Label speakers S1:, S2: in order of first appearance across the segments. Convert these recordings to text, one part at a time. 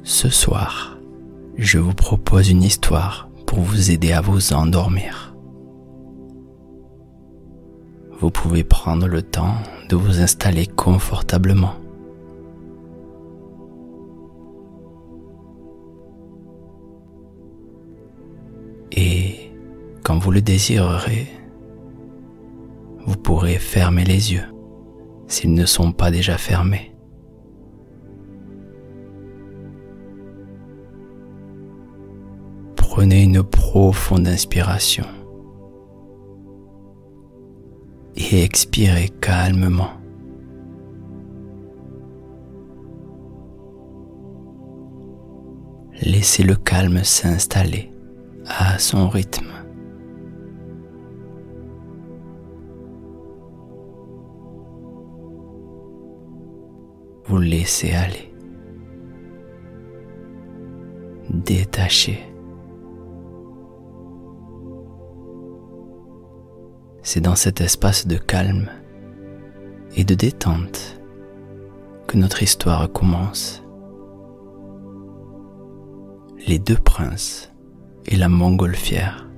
S1: Ce soir, je vous propose une histoire pour vous aider à vous endormir. Vous pouvez prendre le temps de vous installer confortablement. Et quand vous le désirerez, vous pourrez fermer les yeux s'ils ne sont pas déjà fermés. Prenez une profonde inspiration et expirez calmement. Laissez le calme s'installer à son rythme. Vous laissez aller, détachez. C'est dans cet espace de calme et de détente que notre histoire commence. Les deux princes et la montgolfière.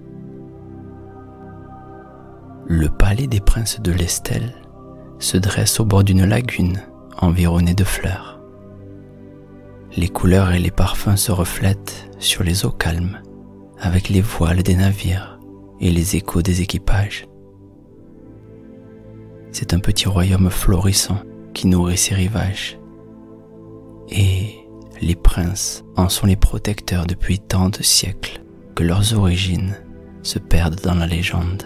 S1: Le palais des princes de l'Estelle se dresse au bord d'une lagune environnée de fleurs. Les couleurs et les parfums se reflètent sur les eaux calmes avec les voiles des navires et les échos des équipages. C'est un petit royaume florissant qui nourrit ses rivages. Et les princes en sont les protecteurs depuis tant de siècles que leurs origines se perdent dans la légende.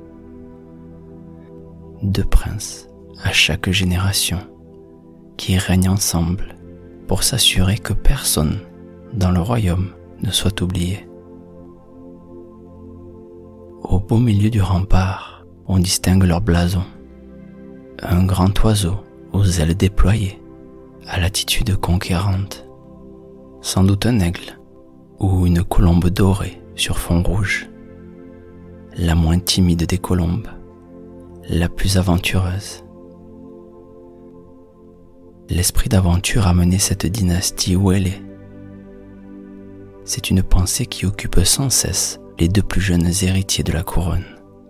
S1: Deux princes à chaque génération qui règnent ensemble pour s'assurer que personne dans le royaume ne soit oublié. Au beau milieu du rempart, on distingue leur blason. Un grand oiseau aux ailes déployées, à l'attitude conquérante. Sans doute un aigle ou une colombe dorée sur fond rouge. La moins timide des colombes, la plus aventureuse. L'esprit d'aventure a mené cette dynastie où elle est. C'est une pensée qui occupe sans cesse les deux plus jeunes héritiers de la couronne.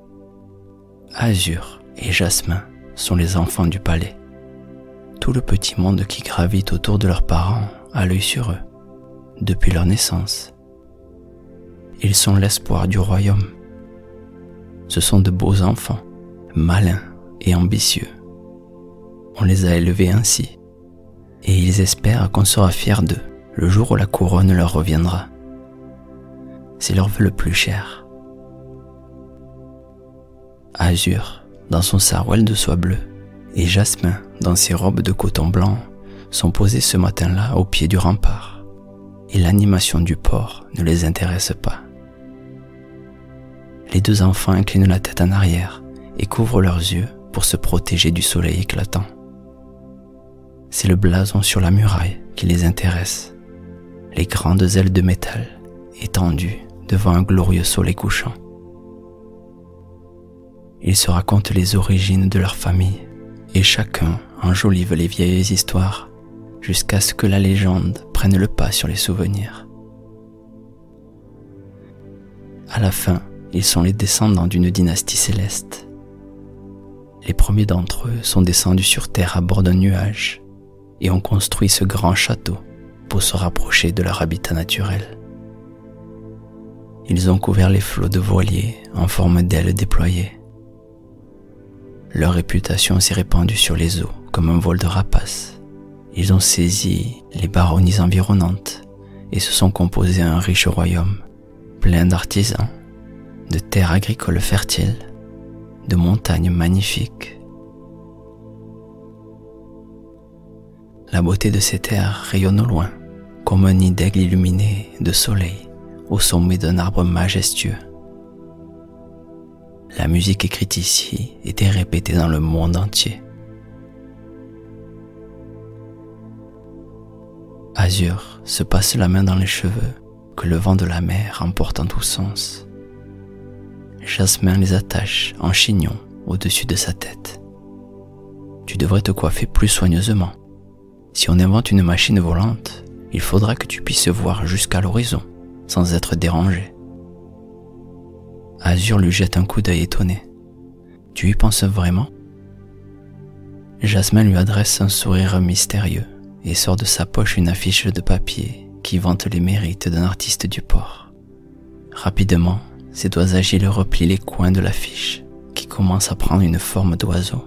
S1: Azur et Jasmin sont les enfants du palais. Tout le petit monde qui gravite autour de leurs parents a l'œil sur eux, depuis leur naissance. Ils sont l'espoir du royaume. Ce sont de beaux enfants, malins et ambitieux. On les a élevés ainsi, et ils espèrent qu'on sera fiers d'eux le jour où la couronne leur reviendra. C'est leur vœu le plus cher. Azur, dans son sarouel de soie bleue, et Jasmin, dans ses robes de coton blanc, sont posés ce matin-là au pied du rempart, et l'animation du port ne les intéresse pas. Les deux enfants inclinent la tête en arrière et couvrent leurs yeux pour se protéger du soleil éclatant. C'est le blason sur la muraille qui les intéresse, les grandes ailes de métal étendues devant un glorieux soleil couchant. Ils se racontent les origines de leur famille et chacun enjolive les vieilles histoires jusqu'à ce que la légende prenne le pas sur les souvenirs. À la fin, ils sont les descendants d'une dynastie céleste. Les premiers d'entre eux sont descendus sur terre à bord d'un nuage et ont construit ce grand château pour se rapprocher de leur habitat naturel. Ils ont couvert les flots de voiliers en forme d'ailes déployées. Leur réputation s'est répandue sur les eaux comme un vol de rapaces. Ils ont saisi les baronnies environnantes et se sont composés un riche royaume, plein d'artisans, de terres agricoles fertiles, de montagnes magnifiques. La beauté de ces terres rayonne au loin, comme un nid d'aigle illuminé de soleil au sommet d'un arbre majestueux. La musique écrite ici était répétée dans le monde entier. Azur se passe la main dans les cheveux que le vent de la mer emporte en tous sens. Jasmin les attache en chignon au-dessus de sa tête. Tu devrais te coiffer plus soigneusement. Si on invente une machine volante, il faudra que tu puisses voir jusqu'à l'horizon sans être dérangé. Azur lui jette un coup d'œil étonné. Tu y penses vraiment ? Jasmin lui adresse un sourire mystérieux et sort de sa poche une affiche de papier qui vante les mérites d'un artiste du port. Rapidement, ses doigts agiles replient les coins de l'affiche qui commence à prendre une forme d'oiseau.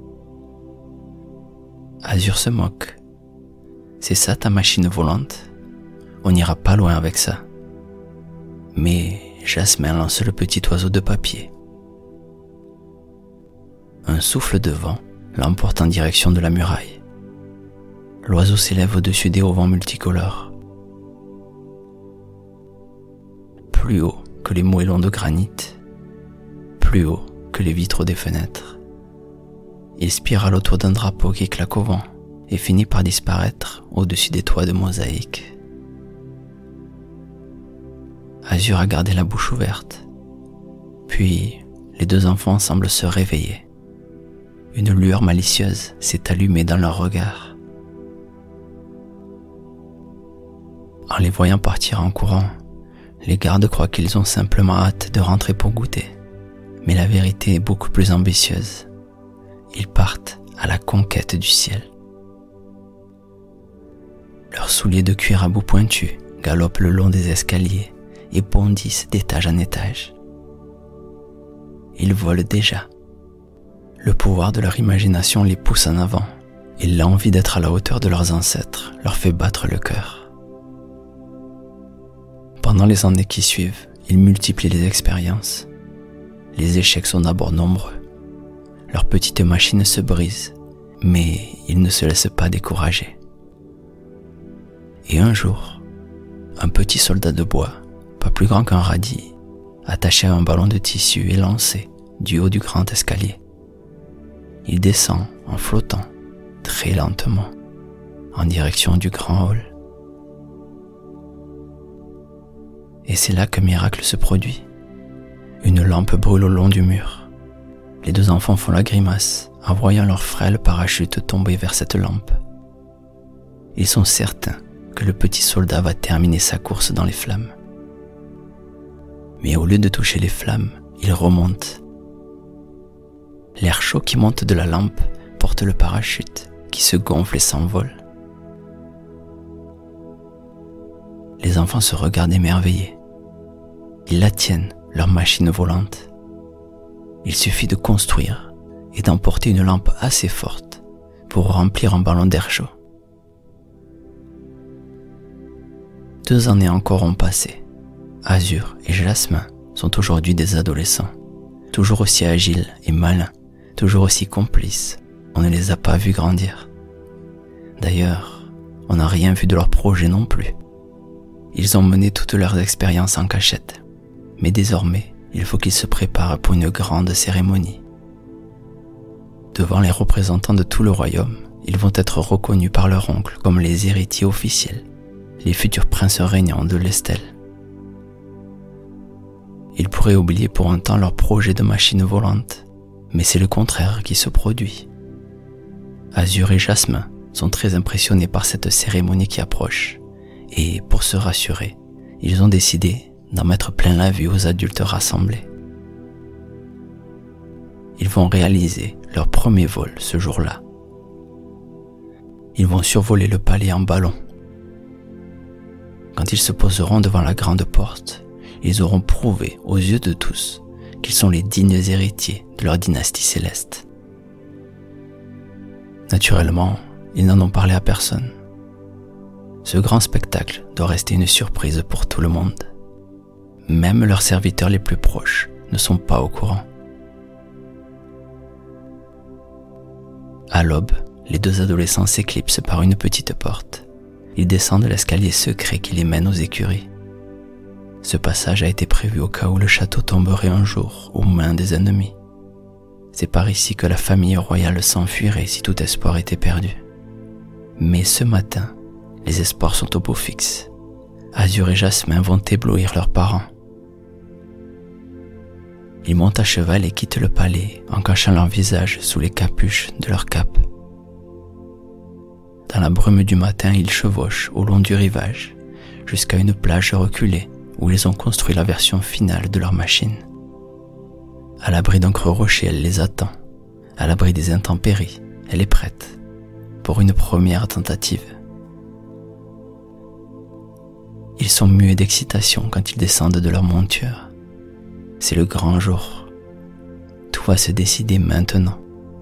S1: Azur se moque. C'est ça ta machine volante ? On n'ira pas loin avec ça. Mais Jasmin lance le petit oiseau de papier. Un souffle de vent l'emporte en direction de la muraille. L'oiseau s'élève au-dessus des auvents multicolores. Plus haut que les moellons de granit, plus haut que les vitraux des fenêtres. Il spirale autour d'un drapeau qui claque au vent et finit par disparaître au-dessus des toits de mosaïque. Azur a gardé la bouche ouverte. Puis, les deux enfants semblent se réveiller. Une lueur malicieuse s'est allumée dans leur regard. En les voyant partir en courant, les gardes croient qu'ils ont simplement hâte de rentrer pour goûter. Mais la vérité est beaucoup plus ambitieuse. Ils partent à la conquête du ciel. Leurs souliers de cuir à bout pointu galopent le long des escaliers et bondissent d'étage en étage. Ils volent déjà. Le pouvoir de leur imagination les pousse en avant et l'envie d'être à la hauteur de leurs ancêtres leur fait battre le cœur. Pendant les années qui suivent, ils multiplient les expériences. Les échecs sont d'abord nombreux. Leurs petites machines se brisent, mais ils ne se laissent pas décourager. Et un jour, un petit soldat de bois, pas plus grand qu'un radis, attaché à un ballon de tissu est lancé du haut du grand escalier. Il descend en flottant, très lentement, en direction du grand hall. Et c'est là qu'un miracle se produit. Une lampe brûle au long du mur. Les deux enfants font la grimace en voyant leur frêle parachute tomber vers cette lampe. Ils sont certains que le petit soldat va terminer sa course dans les flammes. Mais au lieu de toucher les flammes, il remonte. L'air chaud qui monte de la lampe porte le parachute qui se gonfle et s'envole. Les enfants se regardent émerveillés. Ils la tiennent, leur machine volante. Il suffit de construire et d'emporter une lampe assez forte pour remplir un ballon d'air chaud. 2 années encore ont passé. Azur et Jasmin sont aujourd'hui des adolescents, toujours aussi agiles et malins, toujours aussi complices. On ne les a pas vus grandir. D'ailleurs, on n'a rien vu de leur projet non plus. Ils ont mené toutes leurs expériences en cachette. Mais désormais, il faut qu'ils se préparent pour une grande cérémonie. Devant les représentants de tout le royaume, ils vont être reconnus par leur oncle comme les héritiers officiels, les futurs princes régnants de l'Estelle. Ils pourraient oublier pour un temps leur projet de machine volante, mais c'est le contraire qui se produit. Azur et Jasmin sont très impressionnés par cette cérémonie qui approche, et pour se rassurer, ils ont décidé d'en mettre plein la vue aux adultes rassemblés. Ils vont réaliser leur premier vol ce jour-là. Ils vont survoler le palais en ballon. Quand ils se poseront devant la grande porte, ils auront prouvé aux yeux de tous qu'ils sont les dignes héritiers de leur dynastie céleste. Naturellement, ils n'en ont parlé à personne. Ce grand spectacle doit rester une surprise pour tout le monde. Même leurs serviteurs les plus proches ne sont pas au courant. À l'aube, les 2 adolescents s'éclipsent par une petite porte. Ils descendent l'escalier secret qui les mène aux écuries. Ce passage a été prévu au cas où le château tomberait un jour aux mains des ennemis. C'est par ici que la famille royale s'enfuirait si tout espoir était perdu. Mais ce matin, les espoirs sont au beau fixe. Azur et Jasmin vont éblouir leurs parents. Ils montent à cheval et quittent le palais en cachant leur visage sous les capuches de leurs capes. Dans la brume du matin, ils chevauchent au long du rivage, jusqu'à une plage reculée où ils ont construit la version finale de leur machine. À l'abri d'un creux rocher, elle les attend. À l'abri des intempéries, elle est prête pour une première tentative. Ils sont muets d'excitation quand ils descendent de leur monture. C'est le grand jour. Tout va se décider maintenant.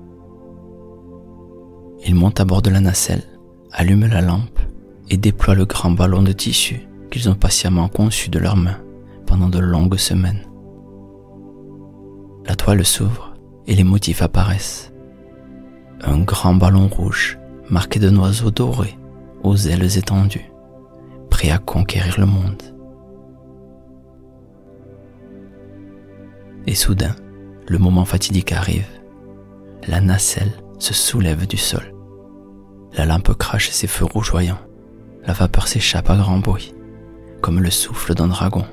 S1: Ils montent à bord de la nacelle, allument la lampe et déploient le grand ballon de tissu qu'ils ont patiemment conçu de leurs mains pendant de longues semaines. La toile s'ouvre et les motifs apparaissent. Un grand ballon rouge marqué d'un oiseau doré aux ailes étendues, prêt à conquérir le monde. Et soudain, le moment fatidique arrive. La nacelle se soulève du sol. La lampe crache ses feux rougeoyants. La vapeur s'échappe à grand bruit, comme le souffle d'un dragon.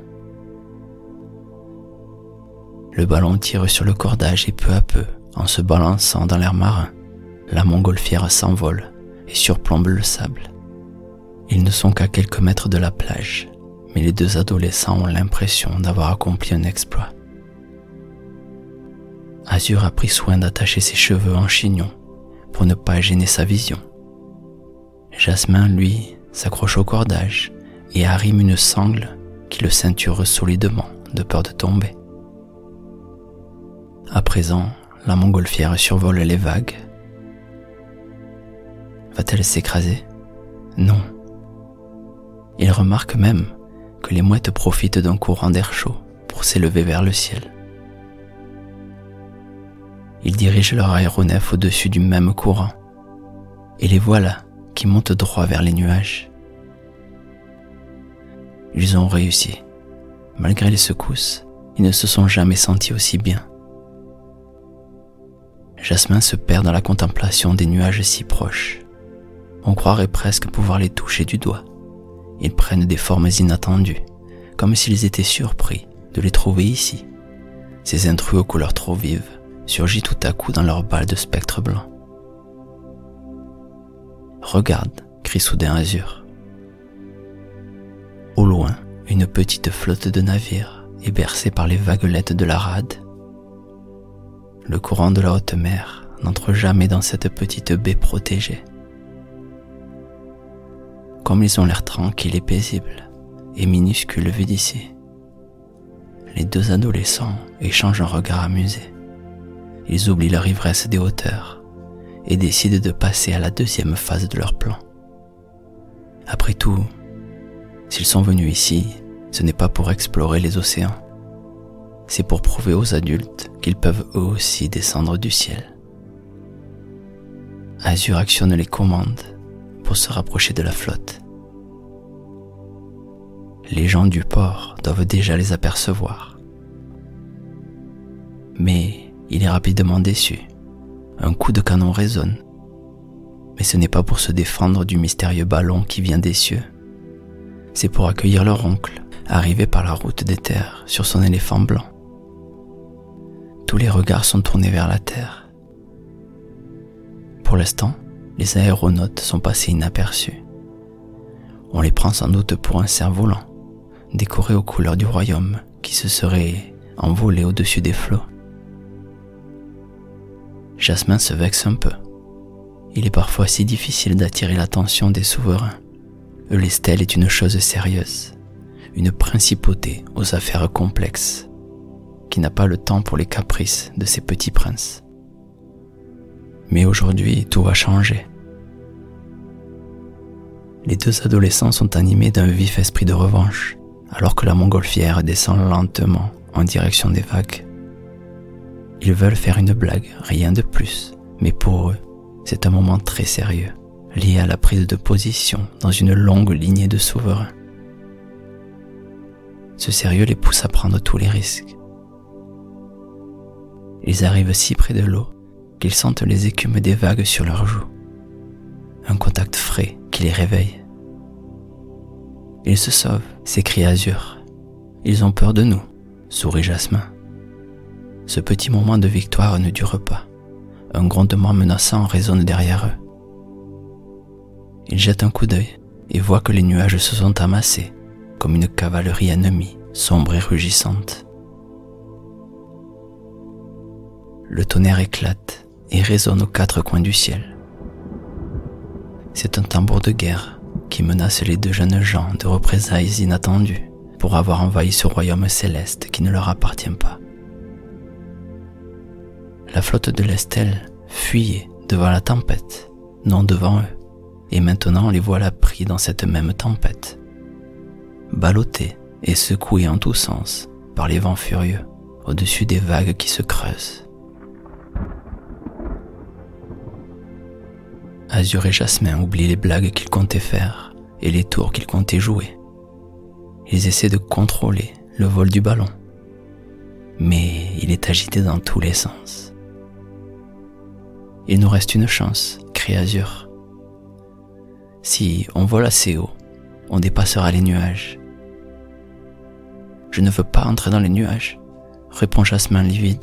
S1: Le ballon tire sur le cordage et peu à peu, en se balançant dans l'air marin, la montgolfière s'envole et surplombe le sable. Ils ne sont qu'à quelques mètres de la plage, mais les deux adolescents ont l'impression d'avoir accompli un exploit. Azur a pris soin d'attacher ses cheveux en chignon pour ne pas gêner sa vision. Jasmin, lui, s'accroche au cordage et arrime une sangle qui le ceinture solidement de peur de tomber. À présent, la montgolfière survole les vagues. Va-t-elle s'écraser? Non. Il remarque même que les mouettes profitent d'un courant d'air chaud pour s'élever vers le ciel. Ils dirigent leur aéronef au-dessus du même courant, et les voilà qui montent droit vers les nuages. Ils ont réussi. Malgré les secousses, ils ne se sont jamais sentis aussi bien. Jasmin se perd dans la contemplation des nuages si proches. On croirait presque pouvoir les toucher du doigt. Ils prennent des formes inattendues, comme s'ils étaient surpris de les trouver ici. Ces intrus aux couleurs trop vives surgissent tout à coup dans leur balle de spectres blancs. « Regarde !» crie soudain Azur. Au loin, une petite flotte de navires est bercée par les vaguelettes de la rade. Le courant de la haute mer n'entre jamais dans cette petite baie protégée. Comme ils ont l'air tranquilles et paisibles, et minuscules vus d'ici, les deux adolescents échangent un regard amusé. Ils oublient leur ivresse des hauteurs et décident de passer à la deuxième phase de leur plan. Après tout, s'ils sont venus ici, ce n'est pas pour explorer les océans. C'est pour prouver aux adultes qu'ils peuvent eux aussi descendre du ciel. Azur actionne les commandes pour se rapprocher de la flotte. Les gens du port doivent déjà les apercevoir. Mais il est rapidement déçu. Un coup de canon résonne. Mais ce n'est pas pour se défendre du mystérieux ballon qui vient des cieux. C'est pour accueillir leur oncle, arrivé par la route des terres sur son éléphant blanc. Tous les regards sont tournés vers la terre. Pour l'instant, les aéronautes sont passés inaperçus. On les prend sans doute pour un cerf-volant, décoré aux couleurs du royaume qui se serait envolé au-dessus des flots. Jasmin se vexe un peu. Il est parfois si difficile d'attirer l'attention des souverains. Eulestel est une chose sérieuse, une principauté aux affaires complexes, qui n'a pas le temps pour les caprices de ses petits princes. Mais aujourd'hui, tout va changer. Les deux adolescents sont animés d'un vif esprit de revanche, alors que la montgolfière descend lentement en direction des vagues. Ils veulent faire une blague, rien de plus, mais pour eux, c'est un moment très sérieux, lié à la prise de position dans une longue lignée de souverains. Ce sérieux les pousse à prendre tous les risques. Ils arrivent si près de l'eau qu'ils sentent les écumes des vagues sur leurs joues. Un contact frais qui les réveille. Ils se sauvent, s'écrie Azur. Ils ont peur de nous, sourit Jasmin. Ce petit moment de victoire ne dure pas. Un grondement menaçant résonne derrière eux. Il jette un coup d'œil et voit que les nuages se sont amassés comme une cavalerie ennemie, sombre et rugissante. Le tonnerre éclate et résonne aux quatre coins du ciel. C'est un tambour de guerre qui menace les deux jeunes gens de représailles inattendues pour avoir envahi ce royaume céleste qui ne leur appartient pas. La flotte de l'Estelle fuyait devant la tempête, non devant eux, et maintenant les voilà pris dans cette même tempête, ballottés et secoués en tous sens par les vents furieux au-dessus des vagues qui se creusent. Azur et Jasmin oublient les blagues qu'ils comptaient faire et les tours qu'ils comptaient jouer. Ils essaient de contrôler le vol du ballon, mais il est agité dans tous les sens. Il nous reste une chance, crie Azur. Si on vole assez haut, on dépassera les nuages. Je ne veux pas entrer dans les nuages, répond Jasmin livide.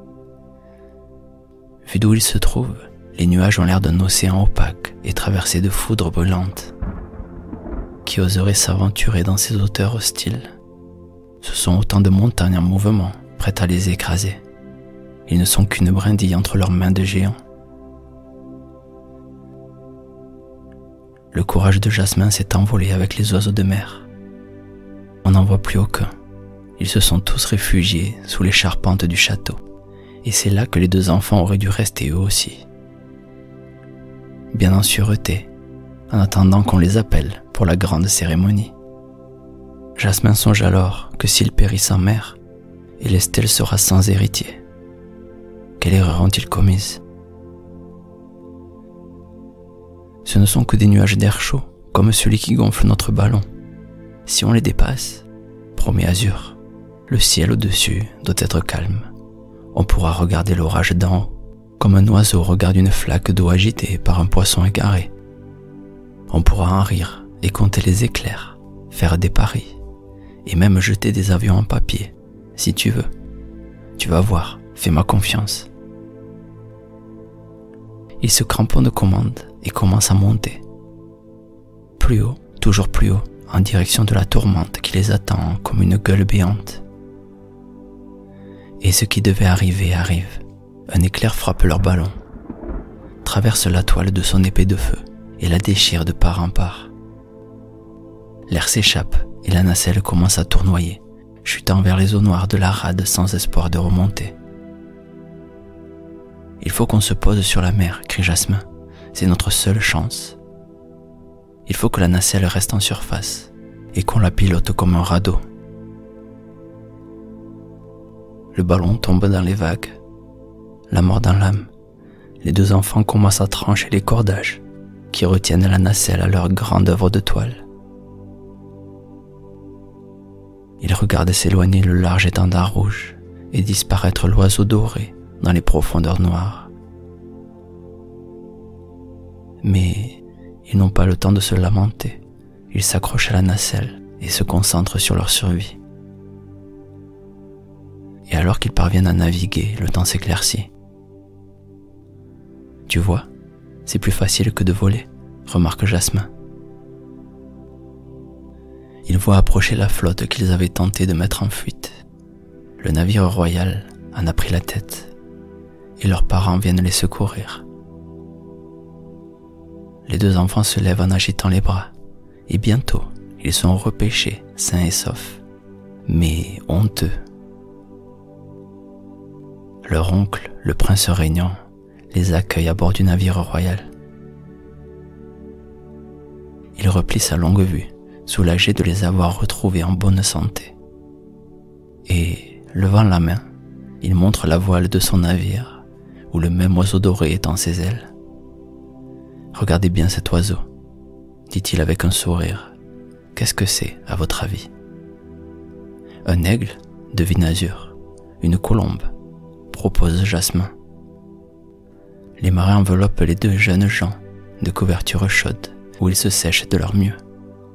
S1: Vu d'où il se trouve, les nuages ont l'air d'un océan opaque et traversé de foudres brûlantes. Qui oserait s'aventurer dans ces hauteurs hostiles? Ce sont autant de montagnes en mouvement, prêtes à les écraser. Ils ne sont qu'une brindille entre leurs mains de géants. Le courage de Jasmin s'est envolé avec les oiseaux de mer. On n'en voit plus aucun. Ils se sont tous réfugiés sous les charpentes du château, et c'est là que les deux enfants auraient dû rester eux aussi. Bien en sûreté, en attendant qu'on les appelle pour la grande cérémonie. Jasmin songe alors que s'ils périssent en mer, l'Estelle sera sans héritier. Quelle erreur ont-ils commise? Ce ne sont que des nuages d'air chaud, comme celui qui gonfle notre ballon. Si on les dépasse, promet Azur, le ciel au-dessus doit être calme. On pourra regarder l'orage d'en haut, comme un oiseau regarde une flaque d'eau agitée par un poisson égaré. On pourra en rire et compter les éclairs, faire des paris, et même jeter des avions en papier, si tu veux. Tu vas voir, fais-moi confiance. Il se cramponne de commande et commence à monter. Plus haut, toujours plus haut, en direction de la tourmente qui les attend comme une gueule béante. Et ce qui devait arriver arrive. Un éclair frappe leur ballon, traverse la toile de son épée de feu et la déchire de part en part. L'air s'échappe et la nacelle commence à tournoyer, chutant vers les eaux noires de la rade sans espoir de remonter. Il faut qu'on se pose sur la mer, crie Jasmin. C'est notre seule chance. Il faut que la nacelle reste en surface et qu'on la pilote comme un radeau. Le ballon tombe dans les vagues. La mort dans l'âme. Les deux enfants commencent à trancher les cordages qui retiennent la nacelle à leur grande œuvre de toile. Ils regardent s'éloigner le large étendard rouge et disparaître l'oiseau doré dans les profondeurs noires. Mais ils n'ont pas le temps de se lamenter. Ils s'accrochent à la nacelle et se concentrent sur leur survie. Et alors qu'ils parviennent à naviguer, le temps s'éclaircit. Tu vois, c'est plus facile que de voler, remarque Jasmin. Ils voient approcher la flotte qu'ils avaient tenté de mettre en fuite. Le navire royal en a pris la tête, et leurs parents viennent les secourir. Les deux enfants se lèvent en agitant les bras, et bientôt, ils sont repêchés, sains et saufs, mais honteux. Leur oncle, le prince régnant, les accueille à bord du navire royal. Il replie sa longue vue, soulagé de les avoir retrouvés en bonne santé. Et, levant la main, il montre la voile de son navire, où le même oiseau doré étend ses ailes. « Regardez bien cet oiseau, dit-il avec un sourire. Qu'est-ce que c'est, à votre avis? Un aigle, devine Azur. Une colombe, propose Jasmin. Les marins enveloppent les deux jeunes gens de couvertures chaudes où ils se sèchent de leur mieux.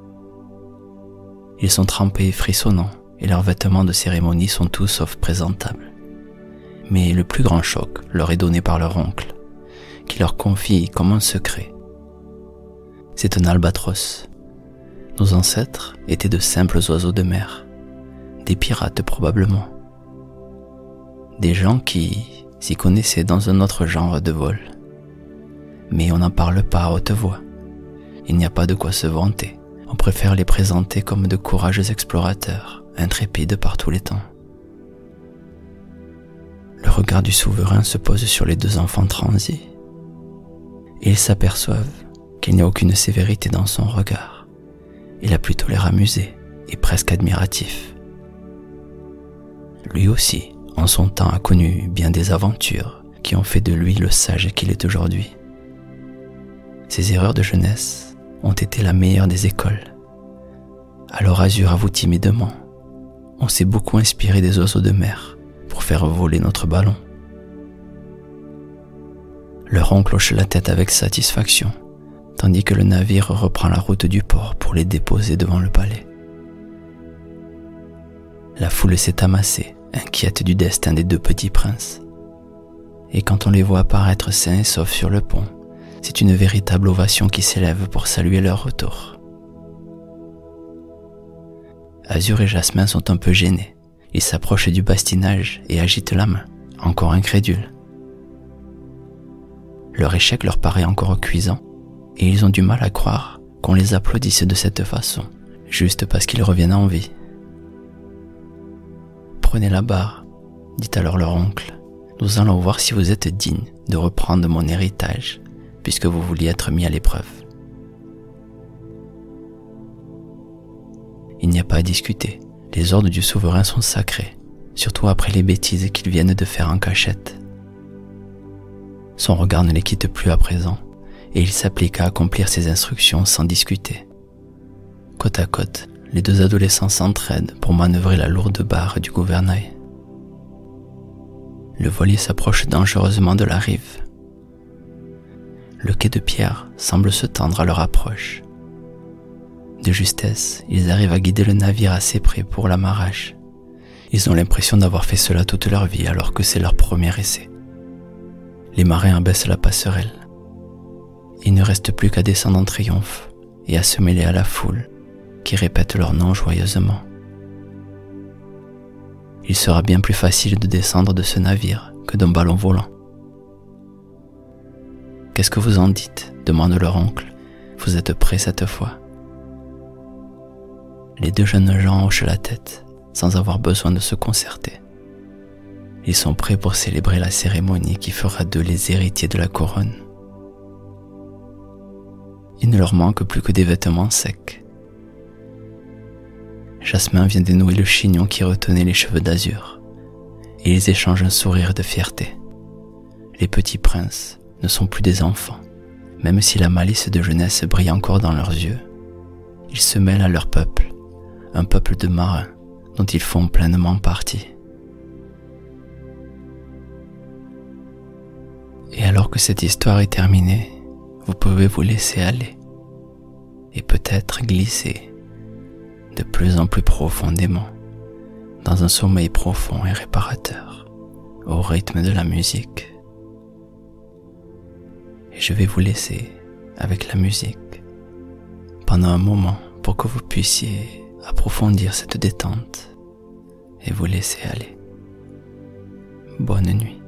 S1: Ils sont trempés et frissonnants et leurs vêtements de cérémonie sont tout sauf présentables. Mais le plus grand choc leur est donné par leur oncle, qui leur confie comme un secret. c'est un albatros. Nos ancêtres étaient de simples oiseaux de mer, des pirates probablement. Des gens qui s'y connaissaient dans un autre genre de vol. Mais on n'en parle pas à haute voix. Il n'y a pas de quoi se vanter. On préfère les présenter comme de courageux explorateurs, intrépides par tous les temps. Le regard du souverain se pose sur les deux enfants transis. Et ils s'aperçoivent qu'il n'y a aucune sévérité dans son regard. Il a plutôt l'air amusé et presque admiratif. Lui aussi, en son temps, a connu bien des aventures qui ont fait de lui le sage qu'il est aujourd'hui. Ses erreurs de jeunesse ont été la meilleure des écoles. Alors Azur avoue timidement, on s'est beaucoup inspiré des oiseaux de mer pour faire voler notre ballon. Leur oncle hoche la tête avec satisfaction, tandis que le navire reprend la route du port pour les déposer devant le palais. La foule s'est amassée, inquiète du destin des deux petits princes. Et quand on les voit apparaître sains et saufs sur le pont, c'est une véritable ovation qui s'élève pour saluer leur retour. Azur et Jasmin sont un peu gênés. Ils s'approchent du bastinage et agitent la main, encore incrédules. Leur échec leur paraît encore cuisant, et ils ont du mal à croire qu'on les applaudisse de cette façon, juste parce qu'ils reviennent en vie. Prenez la barre, dit alors leur oncle. Nous allons voir si vous êtes digne de reprendre mon héritage, puisque vous vouliez être mis à l'épreuve. Il n'y a pas à discuter. Les ordres du souverain sont sacrés, surtout après les bêtises qu'ils viennent de faire en cachette. Son regard ne les quitte plus à présent, et il s'applique à accomplir ses instructions sans discuter. Côte à côte, les deux adolescents s'entraident pour manœuvrer la lourde barre du gouvernail. Le voilier s'approche dangereusement de la rive. Le quai de pierre semble se tendre à leur approche. De justesse, ils arrivent à guider le navire assez près pour l'amarrage. Ils ont l'impression d'avoir fait cela toute leur vie alors que c'est leur premier essai. Les marins abaissent la passerelle. Il ne reste plus qu'à descendre en triomphe et à se mêler à la foule qui répète leur nom joyeusement. Il sera bien plus facile de descendre de ce navire que d'un ballon volant. « Qu'est-ce que vous en dites ?» demande leur oncle. « Vous êtes prêts cette fois ?» Les deux jeunes gens hochent la tête, sans avoir besoin de se concerter. Ils sont prêts pour célébrer la cérémonie qui fera d'eux les héritiers de la couronne. Il ne leur manque plus que des vêtements secs. Jasmin vient dénouer le chignon qui retenait les cheveux d'Azur, et ils échangent un sourire de fierté. Les petits princes ne sont plus des enfants, même si la malice de jeunesse brille encore dans leurs yeux. Ils se mêlent à leur peuple, un peuple de marins dont ils font pleinement partie. Et alors que cette histoire est terminée, vous pouvez vous laisser aller et peut-être glisser de plus en plus profondément dans un sommeil profond et réparateur au rythme de la musique. Et je vais vous laisser avec la musique pendant un moment pour que vous puissiez approfondir cette détente et vous laisser aller. Bonne nuit.